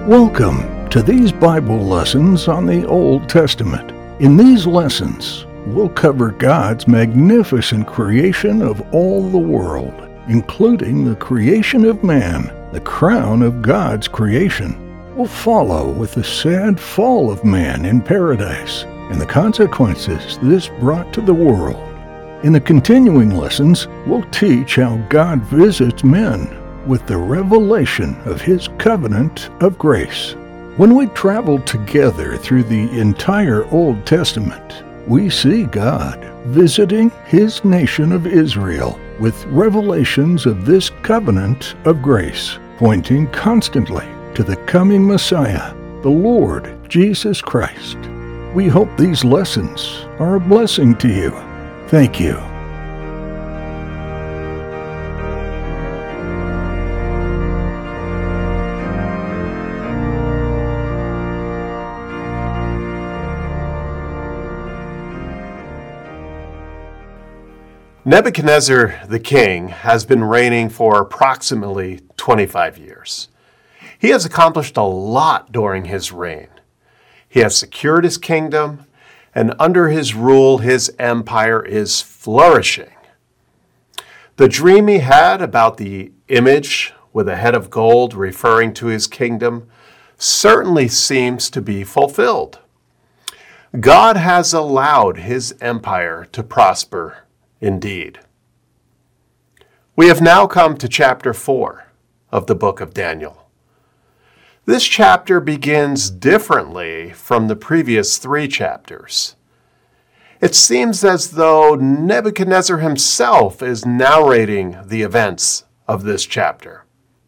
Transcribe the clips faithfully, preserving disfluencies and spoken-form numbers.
Welcome to these Bible lessons on the Old Testament. In these lessons, we'll cover God's magnificent creation of all the world, including the creation of man, the crown of God's creation. We'll follow with the sad fall of man in paradise and the consequences this brought to the world. In the continuing lessons, we'll teach how God visits men with the revelation of His covenant of grace. When we travel together through the entire Old Testament, we see God visiting His nation of Israel with revelations of this covenant of grace, pointing constantly to the coming Messiah, the Lord Jesus Christ. We hope these lessons are a blessing to you. Thank you. Nebuchadnezzar the king has been reigning for approximately twenty-five years. He has accomplished a lot during his reign. He has secured his kingdom, and under his rule, his empire is flourishing. The dream he had about the image with a head of gold referring to his kingdom certainly seems to be fulfilled. God has allowed his empire to prosper indeed. We have now come to chapter four of the book of Daniel. This chapter begins differently from the previous three chapters. It seems as though Nebuchadnezzar himself is narrating the events of this chapter.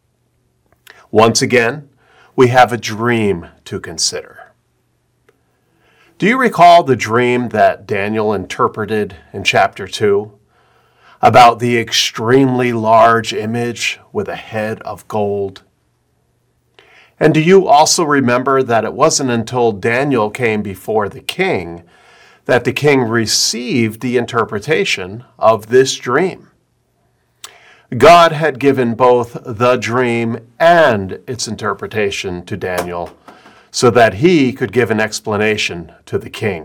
Once again, we have a dream to consider. Do you recall the dream that Daniel interpreted in chapter two about the extremely large image with a head of gold? And do you also remember that it wasn't until Daniel came before the king that the king received the interpretation of this dream? God had given both the dream and its interpretation to Daniel, so that he could give an explanation to the king.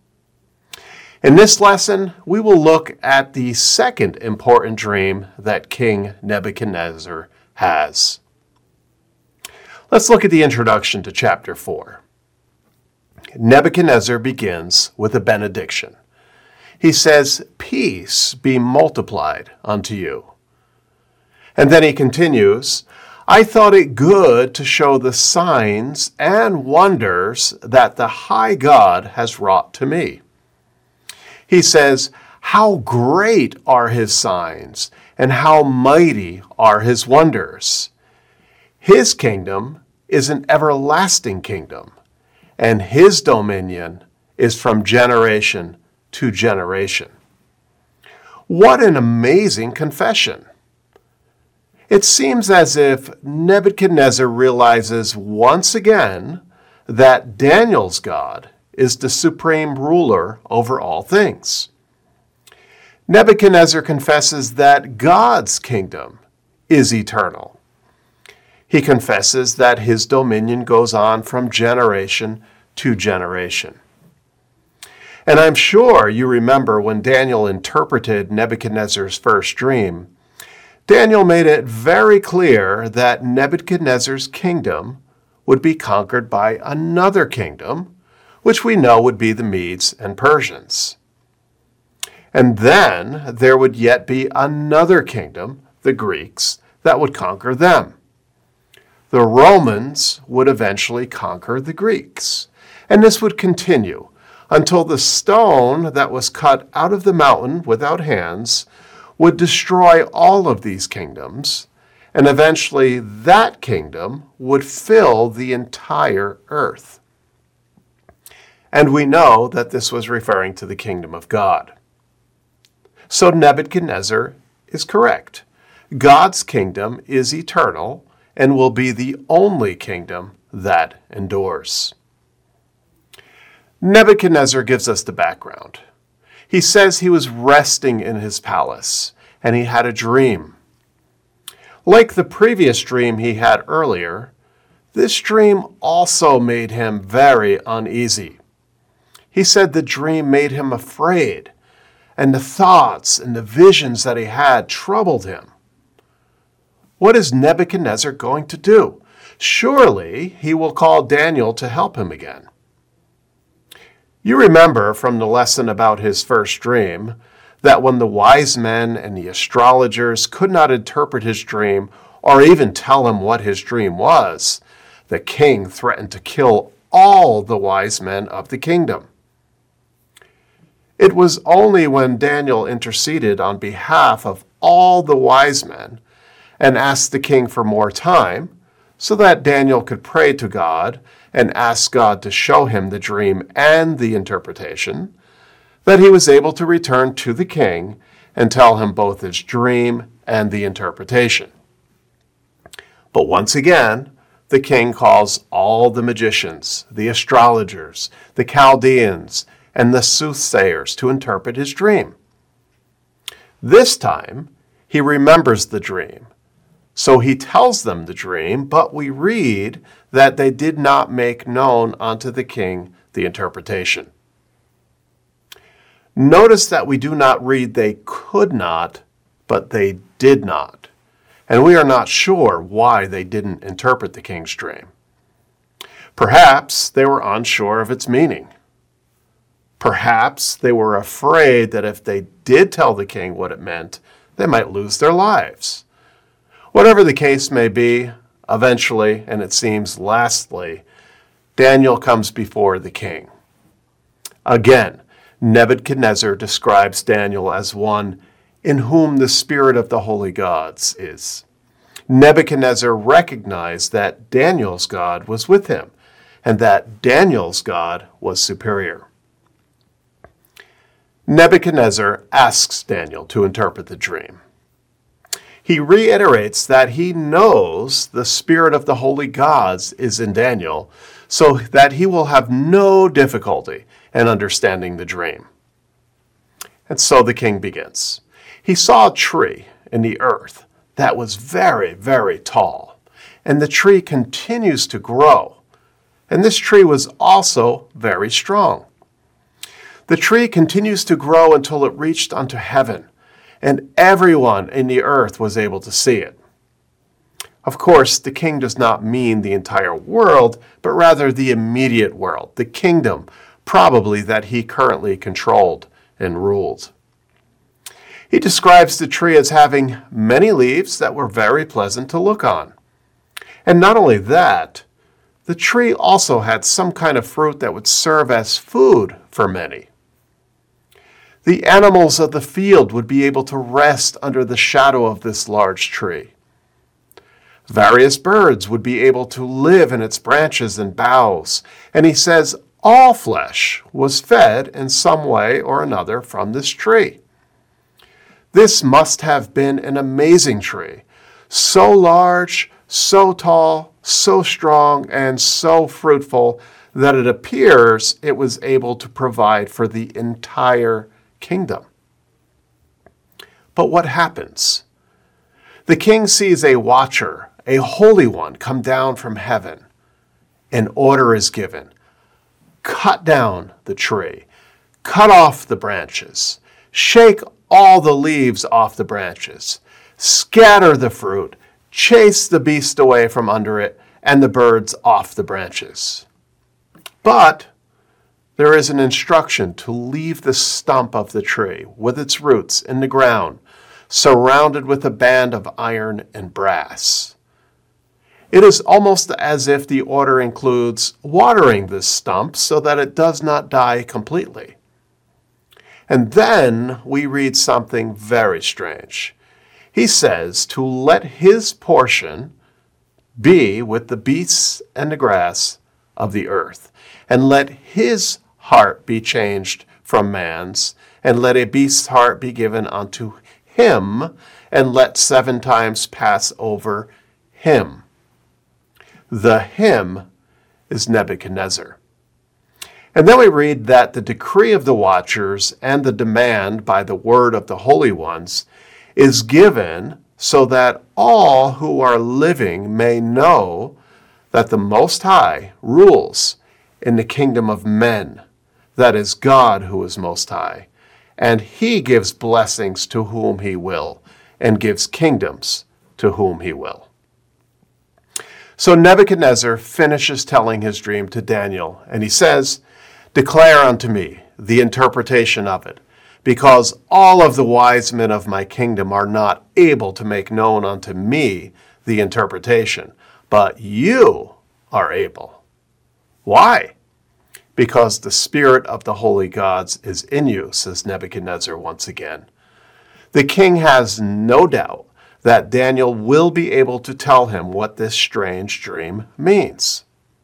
In this lesson, we will look at the second important dream that King Nebuchadnezzar has. Let's look at the introduction to chapter four. Nebuchadnezzar begins with a benediction. He says, "Peace be multiplied unto you." And then he continues, "I thought it good to show the signs and wonders that the high God has wrought to me." He says, "How great are his signs, and how mighty are his wonders. His kingdom is an everlasting kingdom, and his dominion is from generation to generation." What an amazing confession! It seems as if Nebuchadnezzar realizes once again that Daniel's God is the supreme ruler over all things. Nebuchadnezzar confesses that God's kingdom is eternal. He confesses that his dominion goes on from generation to generation. And I'm sure you remember when Daniel interpreted Nebuchadnezzar's first dream, Daniel made it very clear that Nebuchadnezzar's kingdom would be conquered by another kingdom, which we know would be the Medes and Persians. And then there would yet be another kingdom, the Greeks, that would conquer them. The Romans would eventually conquer the Greeks. And this would continue until the stone that was cut out of the mountain without hands would destroy all of these kingdoms, and eventually that kingdom would fill the entire earth. And we know that this was referring to the kingdom of God. So Nebuchadnezzar is correct. God's kingdom is eternal and will be the only kingdom that endures. Nebuchadnezzar gives us the background. He says he was resting in his palace, and he had a dream. Like the previous dream he had earlier, This dream also made him very uneasy. He said the dream made him afraid, and the thoughts and the visions that he had troubled him. What is Nebuchadnezzar going to do? Surely he will call Daniel to help him again. You remember from the lesson about his first dream that when the wise men and the astrologers could not interpret his dream or even tell him what his dream was, the king threatened to kill all the wise men of the kingdom. It was only when Daniel interceded on behalf of all the wise men and asked the king for more time so that Daniel could pray to God and ask God to show him the dream and the interpretation, that he was able to return to the king and tell him both his dream and the interpretation. But once again, the king calls all the magicians, the astrologers, the Chaldeans, and the soothsayers to interpret his dream. This time, he remembers the dream. So he tells them the dream, but we read that they did not make known unto the king the interpretation. Notice that we do not read they could not, but they did not. And we are not sure why they didn't interpret the king's dream. Perhaps they were unsure of its meaning. Perhaps they were afraid that if they did tell the king what it meant, they might lose their lives. Whatever the case may be, eventually, and it seems lastly, Daniel comes before the king. Again, Nebuchadnezzar describes Daniel as one in whom the spirit of the holy gods is. Nebuchadnezzar recognized that Daniel's God was with him, and that Daniel's God was superior. Nebuchadnezzar asks Daniel to interpret the dream. He reiterates that he knows the spirit of the holy gods is in Daniel, so that he will have no difficulty in understanding the dream. And so the king begins. He saw a tree in the earth that was very, very tall, and the tree continues to grow. And this tree was also very strong. The tree continues to grow until it reached unto heaven, and everyone in the earth was able to see it. Of course, the king does not mean the entire world, but rather the immediate world, the kingdom, probably that he currently controlled and ruled. He describes the tree as having many leaves that were very pleasant to look on. And not only that, the tree also had some kind of fruit that would serve as food for many. The animals of the field would be able to rest under the shadow of this large tree. Various birds would be able to live in its branches and boughs. And he says all flesh was fed in some way or another from this tree. This must have been an amazing tree, so large, so tall, so strong, and so fruitful that it appears it was able to provide for the entire kingdom. But what happens? The king sees a watcher, a holy one, come down from heaven. An order is given. Cut down the tree. Cut off the branches. Shake all the leaves off the branches. Scatter the fruit. Chase the beast away from under it and the birds off the branches. But there is an instruction to leave the stump of the tree with its roots in the ground, surrounded with a band of iron and brass. It is almost as if the order includes watering this stump so that it does not die completely. And then we read something very strange. He says to let his portion be with the beasts and the grass of the earth, and let his heart be changed from man's, and let a beast's heart be given unto him, and let seven times pass over him. The him is Nebuchadnezzar. And then we read that the decree of the watchers and the demand by the word of the holy ones is given so that all who are living may know that the Most High rules in the kingdom of men. That is God who is Most High. And he gives blessings to whom he will, and gives kingdoms to whom he will. So Nebuchadnezzar finishes telling his dream to Daniel, and he says, "Declare unto me the interpretation of it, because all of the wise men of my kingdom are not able to make known unto me the interpretation, but you are able." Why? Because the spirit of the holy gods is in you, says Nebuchadnezzar once again. The king has no doubt that Daniel will be able to tell him what this strange dream means.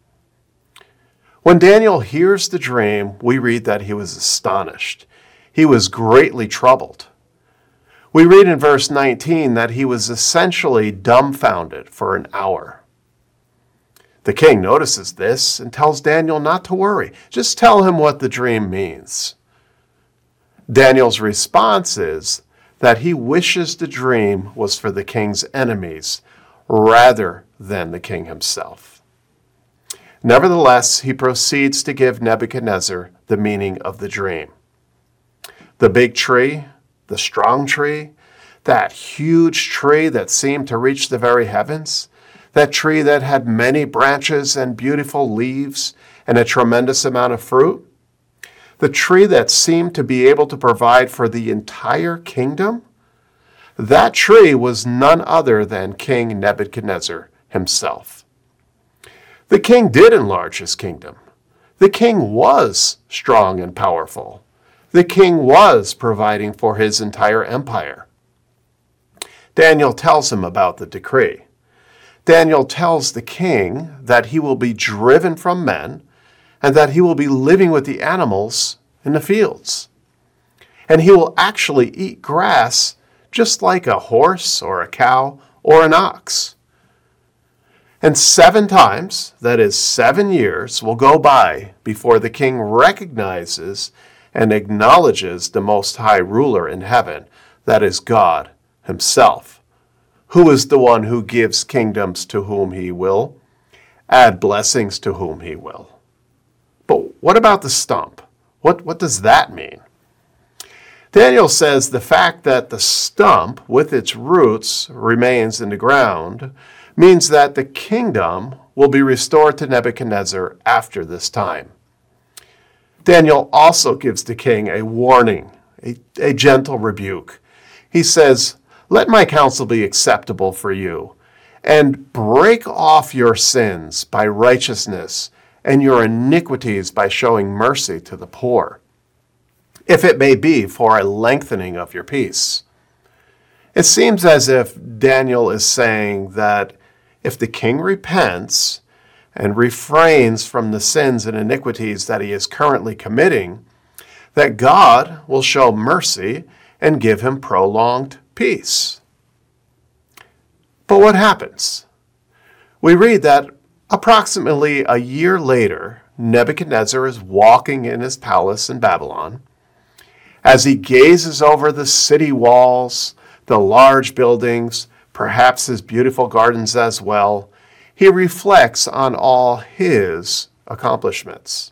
When Daniel hears the dream, we read that he was astonished. He was greatly troubled. We read in verse nineteen that he was essentially dumbfounded for an hour. The king notices this and tells Daniel not to worry. Just tell him what the dream means. Daniel's response is that he wishes the dream was for the king's enemies rather than the king himself. Nevertheless, he proceeds to give Nebuchadnezzar the meaning of the dream. The big tree, the strong tree, that huge tree that seemed to reach the very heavens, that tree that had many branches and beautiful leaves and a tremendous amount of fruit, the tree that seemed to be able to provide for the entire kingdom, that tree was none other than King Nebuchadnezzar himself. The king did enlarge his kingdom. The king was strong and powerful. The king was providing for his entire empire. Daniel tells him about the decree. Daniel tells the king that he will be driven from men and that he will be living with the animals in the fields. And he will actually eat grass just like a horse or a cow or an ox. And seven times, that is seven years, will go by before the king recognizes and acknowledges the Most High ruler in heaven, that is God himself, who is the one who gives kingdoms to whom he will, add blessings to whom he will. But what about the stump? What, what does that mean? Daniel says the fact that the stump with its roots remains in the ground means that the kingdom will be restored to Nebuchadnezzar after this time. Daniel also gives the king a warning, a, a gentle rebuke. He says, "Let my counsel be acceptable for you, and break off your sins by righteousness and your iniquities by showing mercy to the poor, if it may be for a lengthening of your peace." It seems as if Daniel is saying that if the king repents and refrains from the sins and iniquities that he is currently committing, that God will show mercy and give him prolonged peace. But what happens? We read that approximately a year later, Nebuchadnezzar is walking in his palace in Babylon. As he gazes over the city walls, the large buildings, perhaps his beautiful gardens as well, he reflects on all his accomplishments.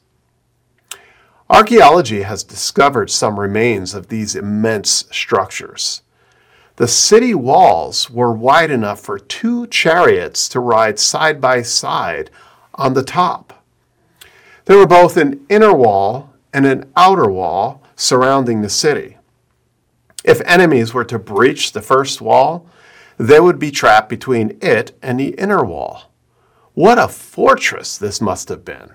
Archaeology has discovered some remains of these immense structures. The city walls were wide enough for two chariots to ride side by side on the top. There were both an inner wall and an outer wall surrounding the city. If enemies were to breach the first wall, they would be trapped between it and the inner wall. What a fortress this must have been.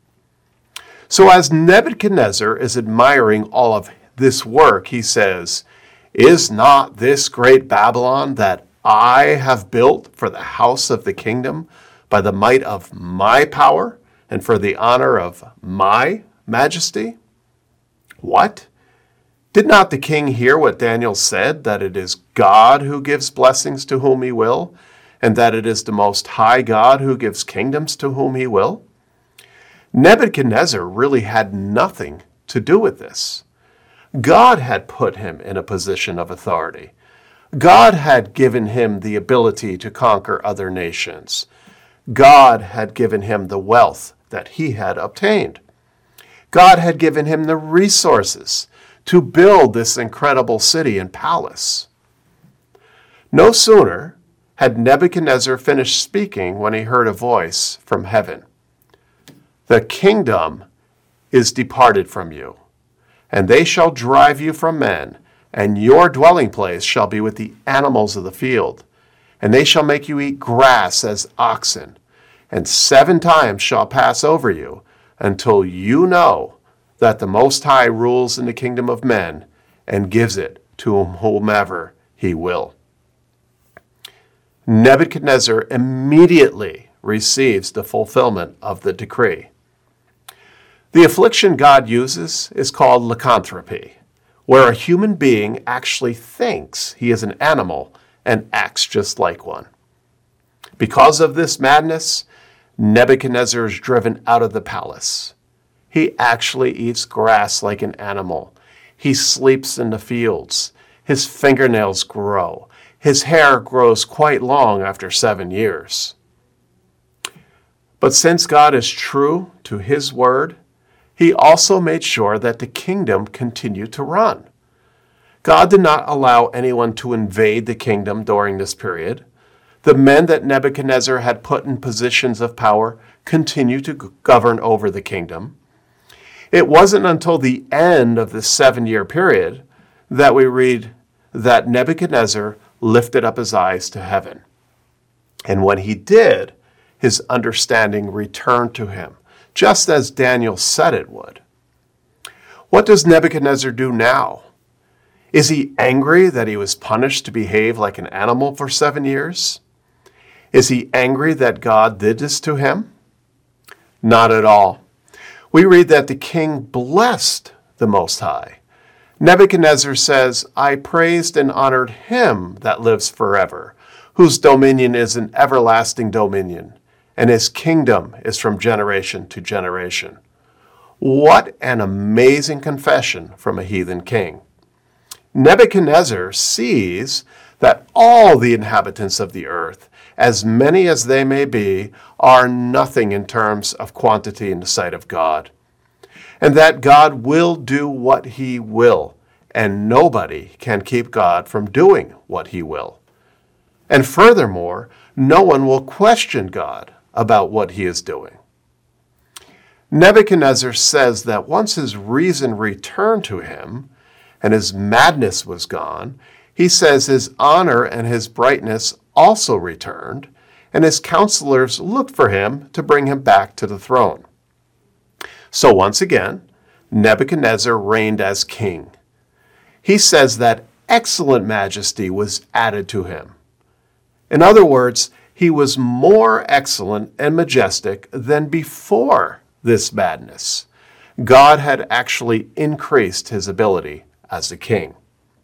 So as Nebuchadnezzar is admiring all of this work, he says, "Is not this great Babylon that I have built for the house of the kingdom by the might of my power and for the honor of my majesty?" What? Did not the king hear what Daniel said, that it is God who gives blessings to whom he will, and that it is the Most High God who gives kingdoms to whom he will? Nebuchadnezzar really had nothing to do with this. God had put him in a position of authority. God had given him the ability to conquer other nations. God had given him the wealth that he had obtained. God had given him the resources to build this incredible city and palace. No sooner had Nebuchadnezzar finished speaking when he heard a voice from heaven. "The kingdom is departed from you, and they shall drive you from men, and your dwelling place shall be with the animals of the field, and they shall make you eat grass as oxen, and seven times shall pass over you, until you know that the Most High rules in the kingdom of men, and gives it to whomever he will." Nebuchadnezzar immediately receives the fulfillment of the decree. The affliction God uses is called lycanthropy, where a human being actually thinks he is an animal and acts just like one. Because of this madness, Nebuchadnezzar is driven out of the palace. He actually eats grass like an animal. He sleeps in the fields. His fingernails grow. His hair grows quite long after seven years. But since God is true to his word, he also made sure that the kingdom continued to run. God did not allow anyone to invade the kingdom during this period. The men that Nebuchadnezzar had put in positions of power continued to govern over the kingdom. It wasn't until the end of this seven-year period that we read that Nebuchadnezzar lifted up his eyes to heaven. And when he did, his understanding returned to him, just as Daniel said it would. What does Nebuchadnezzar do now? Is he angry that he was punished to behave like an animal for seven years? Is he angry that God did this to him? Not at all. We read that the king blessed the Most High. Nebuchadnezzar says, "I praised and honored him that lives forever, whose dominion is an everlasting dominion, and his kingdom is from generation to generation." What an amazing confession from a heathen king. Nebuchadnezzar sees that all the inhabitants of the earth, as many as they may be, are nothing in terms of quantity in the sight of God, and that God will do what he will, and nobody can keep God from doing what he will. And furthermore, no one will question God about what he is doing. Nebuchadnezzar says that once his reason returned to him and his madness was gone, he says his honor and his brightness also returned, and his counselors looked for him to bring him back to the throne. So once again, Nebuchadnezzar reigned as king. He says that excellent majesty was added to him. In other words, he was more excellent and majestic than before this madness. God had actually increased his ability as a king.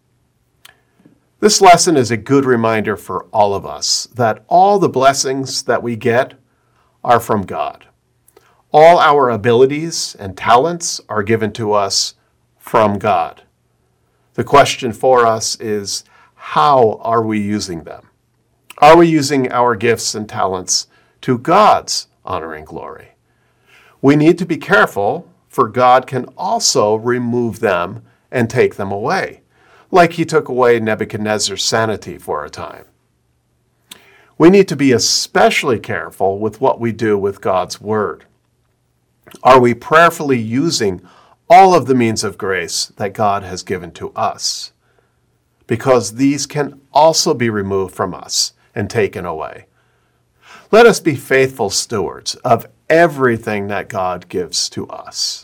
This lesson is a good reminder for all of us that all the blessings that we get are from God. All our abilities and talents are given to us from God. The question for us is, how are we using them? Are we using our gifts and talents to God's honor and glory? We need to be careful, for God can also remove them and take them away, like he took away Nebuchadnezzar's sanity for a time. We need to be especially careful with what we do with God's word. Are we prayerfully using all of the means of grace that God has given to us? Because these can also be removed from us and taken away. Let us be faithful stewards of everything that God gives to us.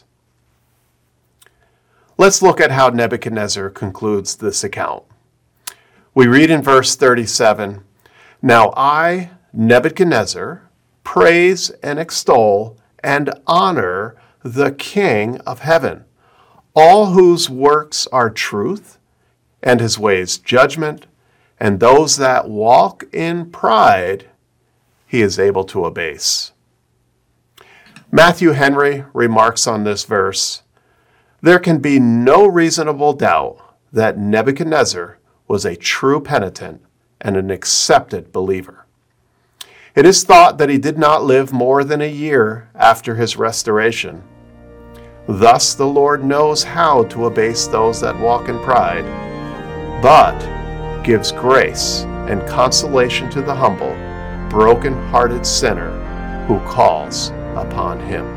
Let's look at how Nebuchadnezzar concludes this account. We read in verse thirty-seven, "Now I, Nebuchadnezzar, praise and extol and honor the King of heaven, all whose works are truth, and his ways judgment, and those that walk in pride he is able to abase." Matthew Henry remarks on this verse, "There can be no reasonable doubt that Nebuchadnezzar was a true penitent and an accepted believer. It is thought that he did not live more than a year after his restoration. Thus the Lord knows how to abase those that walk in pride, but gives grace and consolation to the humble, broken-hearted sinner who calls upon him.